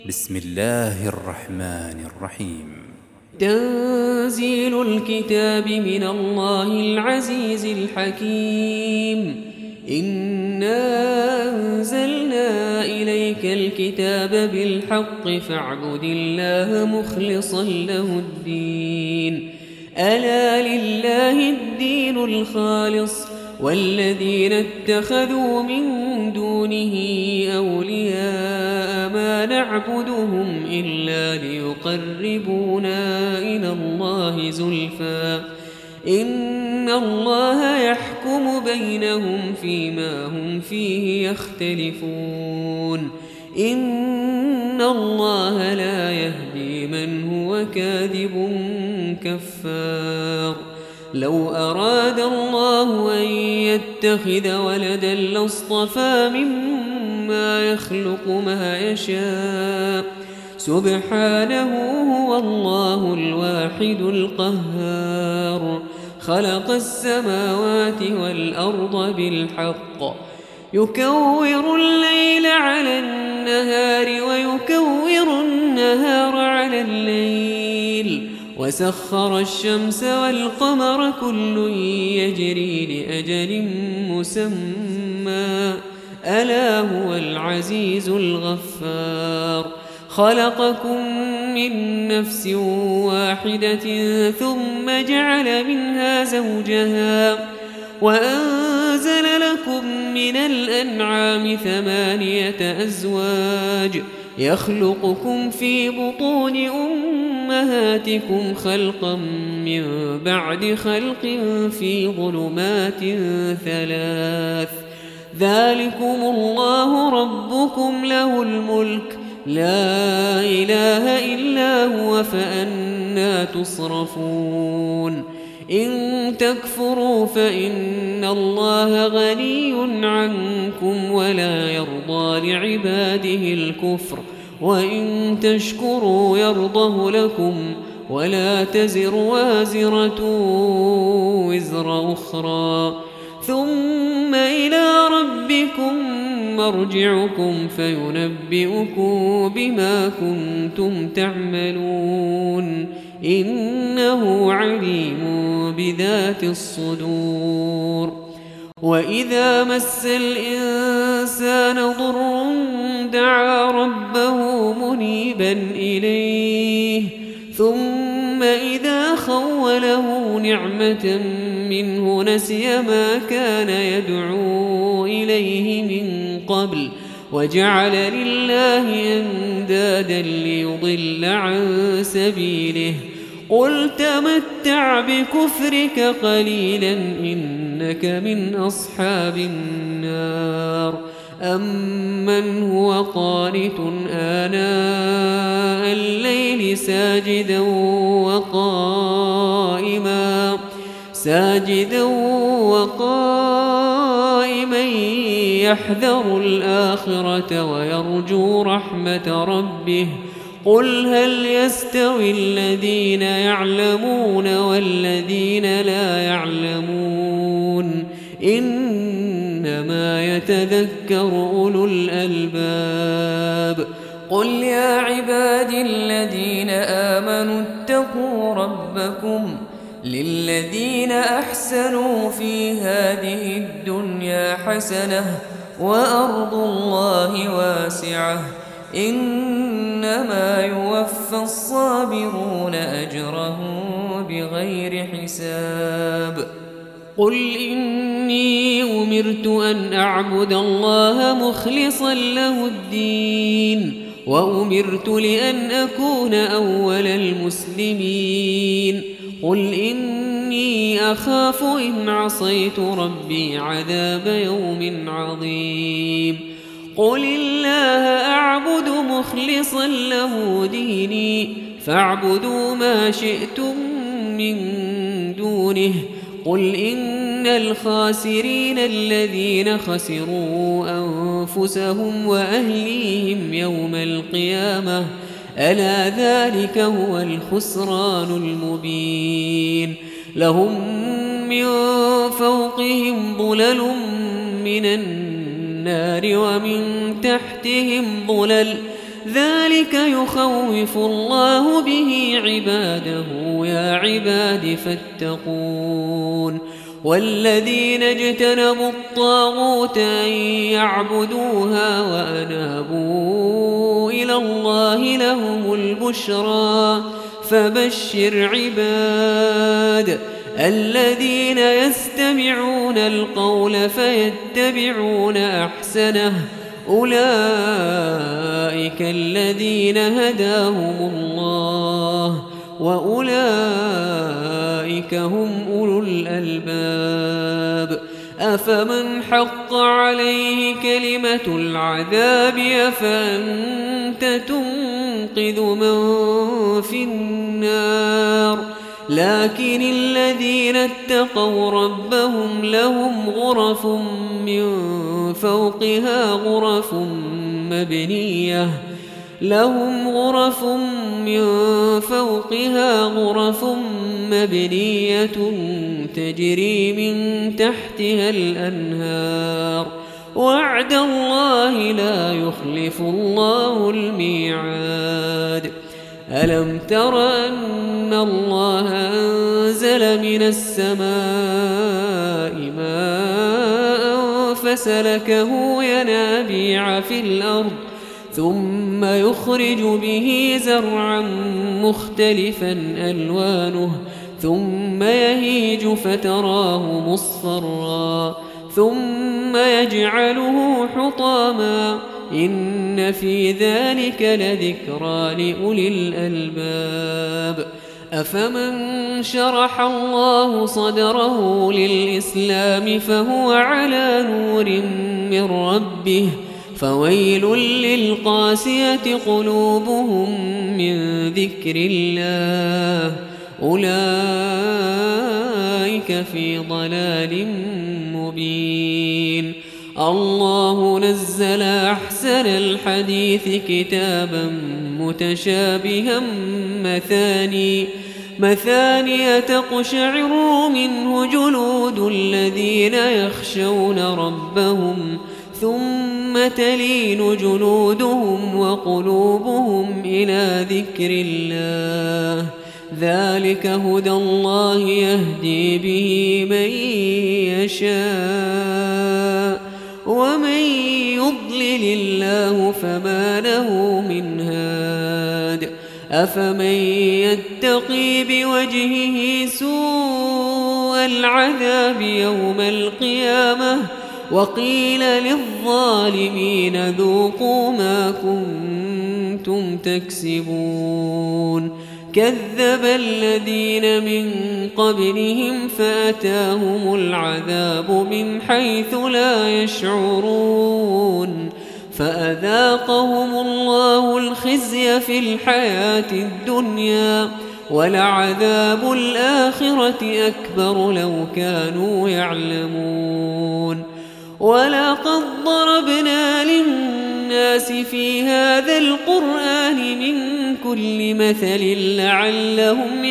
بسم الله الرحمن الرحيم. تنزيل الكتاب من الله العزيز الحكيم. إنا أنزلنا إليك الكتاب بالحق فاعبد الله مخلصا له الدين. ألا لله الدين الخالص والذين اتخذوا من دونه أولياء ما نعبدهم إلا ليقربونا إلى الله زلفى إن الله يحكم بينهم فيما هم فيه يختلفون. إن الله لا يهدي من هو كاذب كفار. لو أراد الله أن يتخذ ولدا لاصطفى مما يخلق ما يشاء سبحانه هو الله الواحد القهار. خلق السماوات والأرض بالحق يكور الليل على النهار ويكور النهار على الليل وسخر الشمس والقمر كل يجري لأجل مسمى ألا هو العزيز الغفار. خلقكم من نفس واحدة ثم جعل منها زوجها وأنزل لكم من الأنعام 8 أزواج يخلقكم في بطون أمهاتكم خلقا من بعد خلق في ظلمات 3. ذلكم الله ربكم له الملك لا إله إلا هو فأنى تصرفون. إن تكفروا فإن الله غني عنكم ولا يرضى لعباده الكفر وإن تشكروا يرضه لكم ولا تزر وازرة وزر أخرى ثم إلى ربكم مرجعكم فينبئكم بما كنتم تعملون إنه عليم بذات الصدور. وإذا مس الإنسان ضر دعا ربه منيبا إليه ثم إذا خوله نعمة منه نسي ما كان يدعو إليه من قبل وجعل لله أندادا ليضل عن سبيله. قل تمتع بكفرك قليلا إنك من أصحاب النار. أمن هو قانت آناء الليل ساجدا وقائما يحذر الآخرة ويرجو رحمة ربه. قل هل يستوي الذين يعلمون والذين لا يعلمون إنما يتذكر أولو الألباب. قل يا عبادي الذين آمنوا اتقوا ربكم للذين أحسنوا في هذه الدنيا حسنة وأرض الله واسعة إنما يوفى الصابرون أجرهم بغير حساب. قل إني أمرت أن أعبد الله مخلصا له الدين وأمرت لأن أكون أول المسلمين. قل إني أخاف إن عصيت ربي عذاب يوم عظيم. قل الله أعبد مخلصا له ديني فاعبدوا ما شئتم من دونه. قل إن الخاسرين الذين خسروا أنفسهم وأهليهم يوم القيامة ألا ذلك هو الخسران المبين. لهم من فوقهم ظلل من النار ومن تحتهم ظلل ذلك يخوف الله به عباده يا عباد فاتقون والذين اجتنبوا الطاغوت أن يعبدوها وأنابوا إلى الله لهم البشرى فبشر عباد الذين يستمعون القول فيتبعون أحسنه أولئك الذين هداهم الله وأولئك هم أولو الألباب أفمن حق عليه كلمة العذاب أفأنت تنقذ من في النار لكن الذين اتقوا ربهم لهم غرف من فوقها غرف مبنية تجري من تحتها الأنهار وعد الله لا يخلف الله الميعاد ألم تر أن الله أنزل من السماء ماء فسلكه ينابيع في الأرض ثم يخرج به زرعا مختلفا ألوانه ثم يهيج فتراه مصفرا ثم يجعله حطاما إن في ذلك لذكرى لأولي الألباب أفمن شرح الله صدره للإسلام فهو على نور من ربه فويل للقاسية قلوبهم من ذكر الله أولئك في ضلال مبين الله نزل أحسن الحديث كتابا متشابها مثاني تقشعر منه جلود الذين يخشون ربهم ثم تلين جلودهم وقلوبهم إلى ذكر الله ذلك هدى الله يهدي به من يشاء ومن يضلل الله فما له من هاد أفمن يتقي بوجهه سوء العذاب يوم القيامة وقيل للظالمين ذوقوا ما كنتم تكسبون كذب الذين من قبلهم فأتاهم العذاب من حيث لا يشعرون فأذاقهم الله الخزي في الحياة الدنيا ولعذاب الآخرة أكبر لو كانوا يعلمون ولقد ضربنا للناس في هذا القرآن من كل مثل لعلهم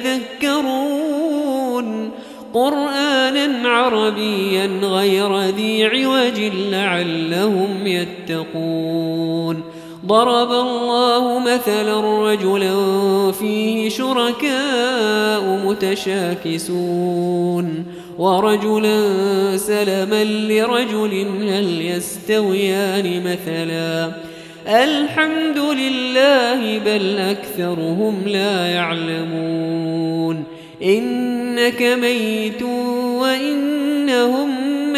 يتذكرون قرآنا عربيا غير ذي عوج لعلهم يتقون ضرب الله مثلا رجلا فيه شركاء متشاكسون ورجلا سلما لرجل هل يستويان مثلا الحمد لله بل أكثرهم لا يعلمون إنك ميت وإنهم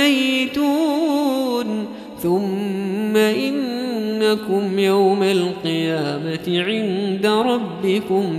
ميتون ثم إنكم يوم القيامة عند ربكم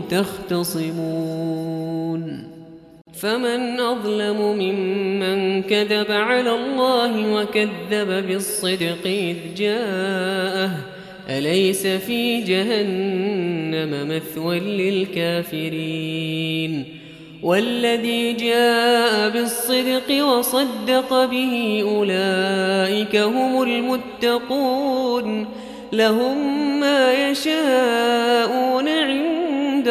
تختصمون فمن أظلم ممن كذب على الله وكذب بالصدق إذ جاءه أليس في جهنم مثوى للكافرين والذي جاء بالصدق وصدق به أولئك هم المتقون لهم ما يشاءون عند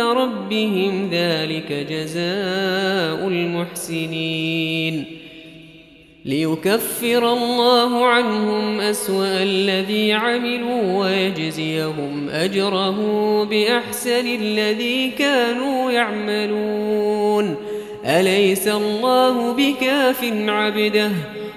ربهم ذلك جزاء المحسنين ليكفر الله عنهم أسوأ الذي عملوا ويجزيهم أجره بأحسن الذي كانوا يعملون. أليس الله بكاف عبده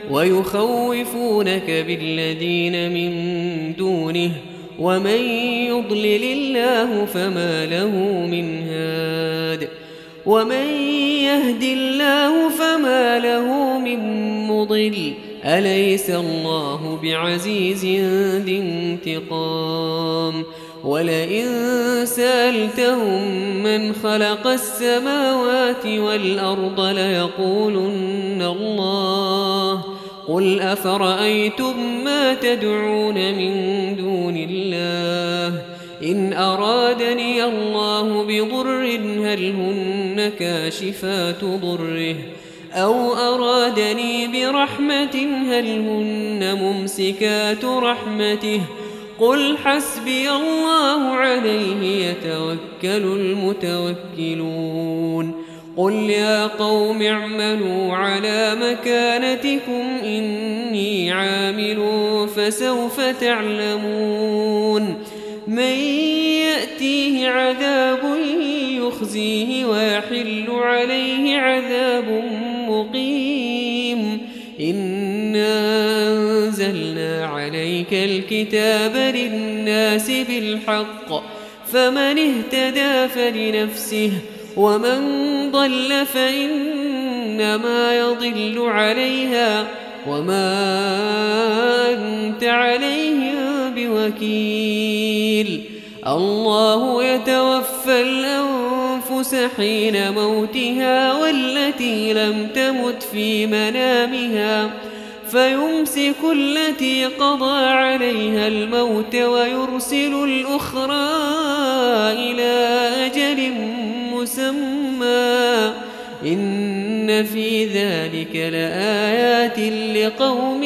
ويخوفونك بالذين من دونه ومن يضلل الله فما له من هاد ومن يهد الله فما له من مضل. أليس الله بعزيز ذي انتقام؟ ولئن سألتهم من خلق السماوات والأرض ليقولن الله. قل أفرأيتم ما تدعون من دون الله إن أرادني الله بضر هل هن كاشفات ضره أو أرادني برحمة هل هن ممسكات رحمته قل حسبي الله عليه يتوكل المتوكلون. قل يا قوم اعملوا على مكانتكم إني عامل فسوف تعلمون من يأتيه عذاب يخزيه ويحل عليه عذاب مقيم. إنا أنزلنا عليك الكتاب للناس بالحق فمن اهتدى فلنفسه ومن ضل فإنما يضل عليها وما أنت عليهم بوكيل. الله يتوفى الأنفس حين موتها والتي لم تمت في منامها فيمسك التي قضى عليها الموت ويرسل الأخرى إلى أجل مسمى إن في ذلك لآيات لقوم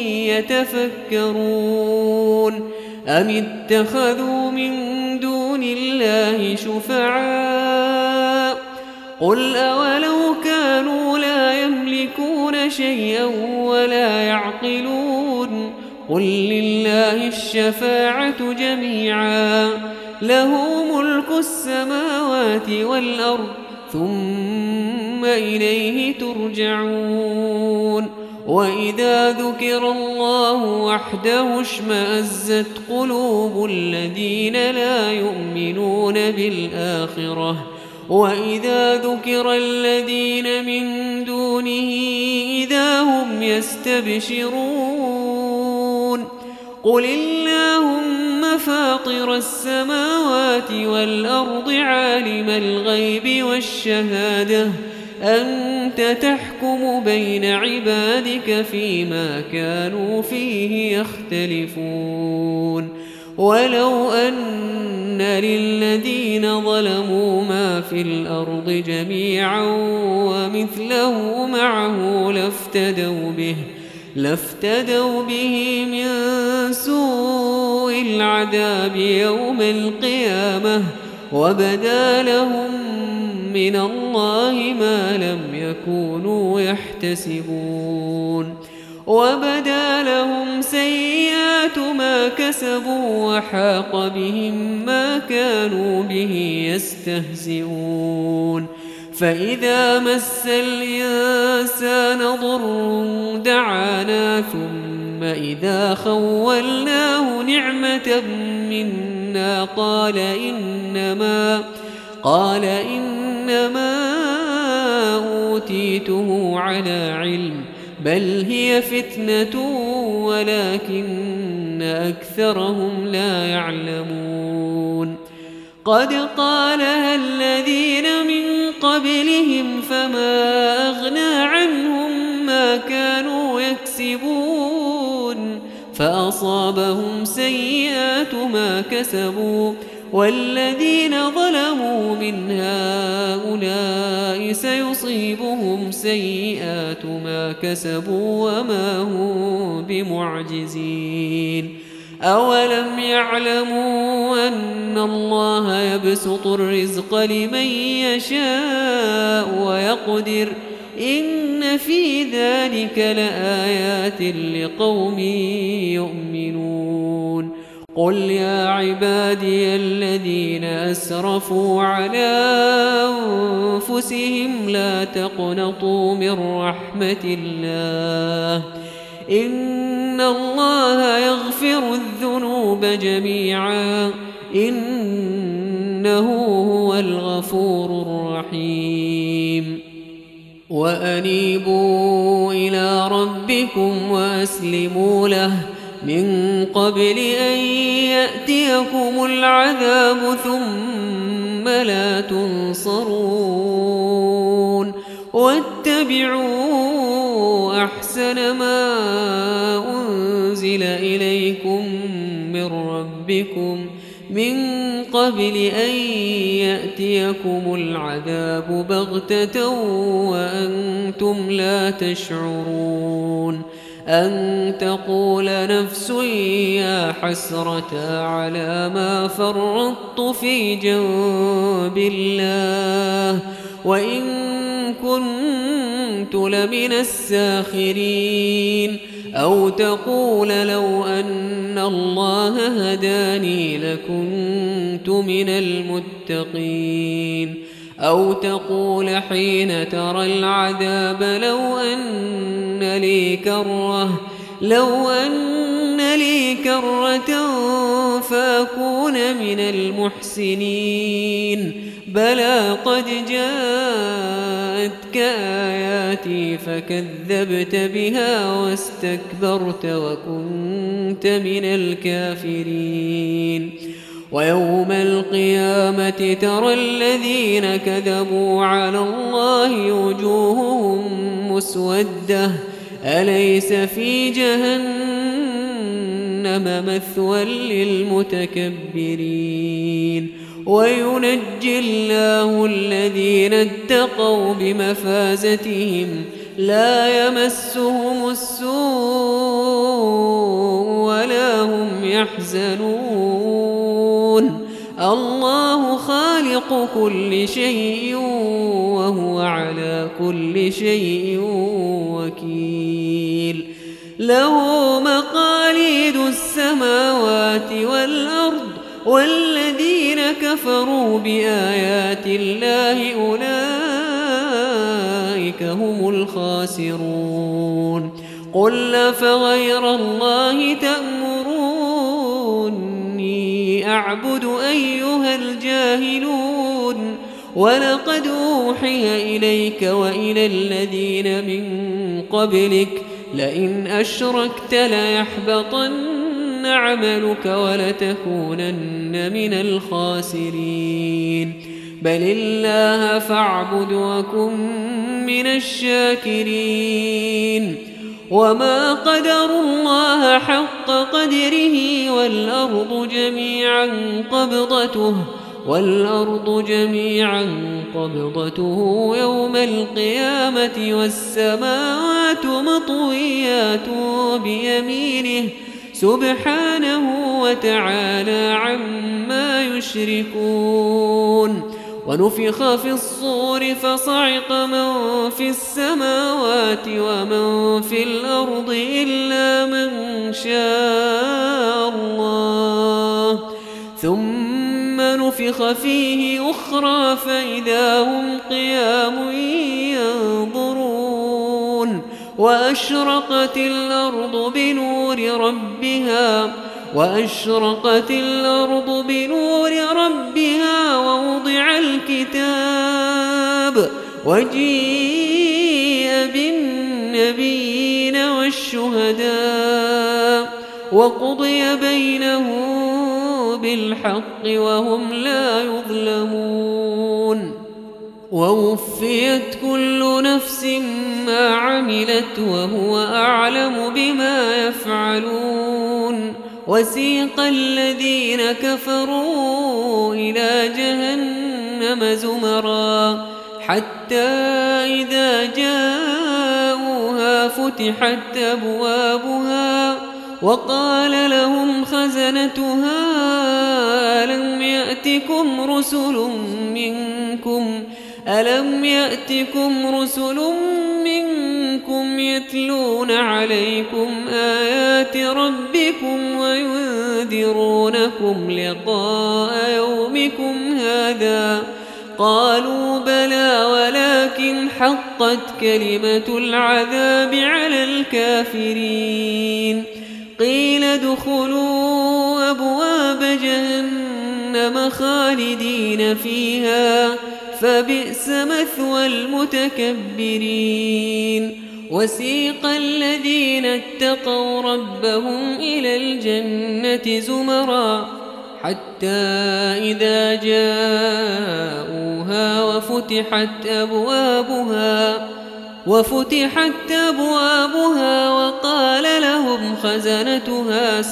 يتفكرون. أم اتخذوا من دون الله شفعاء قل أولو كانوا لا يملكون شيئا ولا يعقلون قل لله الشفاعة جميعا له ملك السماوات والأرض ثم إليه ترجعون. وإذا ذكر الله وحده اشمأزت قلوب الذين لا يؤمنون بالآخرة وإذا ذكر الذين من دونه إذا هم يستبشرون. قل اللهم فاطر السماوات والأرض عالم الغيب والشهادة أنت تحكم بين عبادك فيما كانوا فيه يختلفون. ولو أن للذين ظلموا ما في الأرض جميعا ومثله معه لافتدوا به من سوء العذاب يوم القيامة وبدا لهم من الله ما لم يكونوا يحتسبون. وبدا لهم سيئات ما كسبوا وحاق بهم ما كانوا به يستهزئون. فإذا مس الإنسان ضر دعانا ثم إذا خولناه نعمة منا قال إنما أوتيته على علم بل هي فتنة ولكن أكثرهم لا يعلمون. قد قالها الذين من قبلهم فما أغنى عنهم ما كانوا يكسبون فأصابهم سيئات ما كسبوا والذين ظلموا من هؤلاء سيصيبهم سيئات ما كسبوا وما هم بمعجزين. أولم يعلموا أن الله يبسط الرزق لمن يشاء إن في ذلك لآيات لقوم يؤمنون قل يا عبادي الذين أسرفوا على أنفسهم لا تقنطوا من رحمة الله إن الله يغفر الذنوب جميعا إنه هو الغفور الرحيم وأنيبوا إلى ربكم وأسلموا له من قبل أن يأتيكم العذاب ثم لا تنصرون واتبعوا أحسن ما أنزل إليكم من ربكم من قبل أن يأتيكم العذاب بغتة وأنتم لا تشعرون أن تقول نفس يا حسرة على ما فرطت في جنب الله وإن كنت لمن الساخرين أو تقول لو أن الله هداني لكنت من المتقين أو تقول حين ترى العذاب لو أن لي كرة فأكون من المحسنين بلى قد جاءتك آياتي فكذبت بها واستكبرت وكنت من الكافرين ويوم القيامة ترى الذين كذبوا على الله وجوههم مسودة أليس في جهنم مثوى للمتكبرين وينجي الله الذين اتقوا بمفازتهم لا يمسهم السوء ولا هم يحزنون الله خالق كل شيء وهو على كل شيء وكيل له مقاليد السماوات والأرض والذين كفروا بآيات الله أولئك هم الخاسرون قل أفغير الله تأمروني أعبد أيها الجاهلون ولقد أوحي إليك وإلى الذين من قبلك لئن أشركت ليحبطن عملك ولتكونن من الخاسرين بل الله فاعبد وكن من الشاكرين وما قدروا الله حق قدره والأرض جميعا قبضته يوم القيامة والسماوات مطويات بيمينه سبحانه وتعالى عما يشركون ونفخ في الصور فصعق من في السماوات ومن في الأرض إلا من شاء الله ثم نفخ فيه أخرى فإذا هم قيام ينظرون وأشرقت الأرض بنور ربها ووضع الكتاب وجيء بالنبيين والشهداء وقضي بينهم بالحق وهم لا يظلمون ووفيت كل نفس ما عملت وهو أعلم بما يفعلون وسيق الذين كفروا إلى جهنم زمرا حتى إذا جاءوها فتحت أبوابها وقال لهم خزنتها ألم يأتكم رسل منكم ألم يأتكم رسل منكم يتلون عليكم آيات ربكم وينذرونكم لقاء يومكم هذا؟ قالوا بلى ولكن حقت كلمة العذاب على الكافرين. قيل ادخلوا أبواب جهنم خالدين فيها فبئس مثوى المتكبرين. وسيق الذين اتقوا ربهم إلى الجنة زمرا حتى إذا جاءوها وفتحت أبوابها وقال لهم خزنتها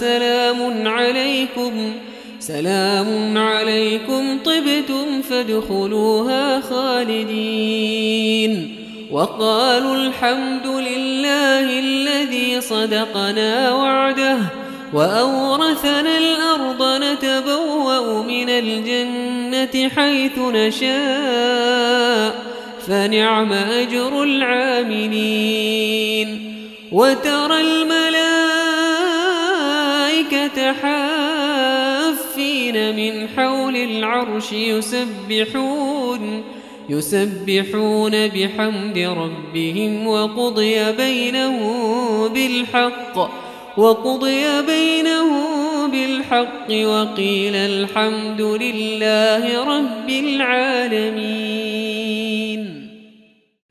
سلام عليكم طبتم فادخلوها خالدين. وقالوا الحمد لله الذي صدقنا وعده وأورثنا الأرض نتبوأ من الجنة حيث نشاء فنعم أجر العاملين. وترى الملائكة حافين من حول العرش يسبحون بحمد ربهم وقضي بينهم بالحق وقيل الحمد لله رب العالمين.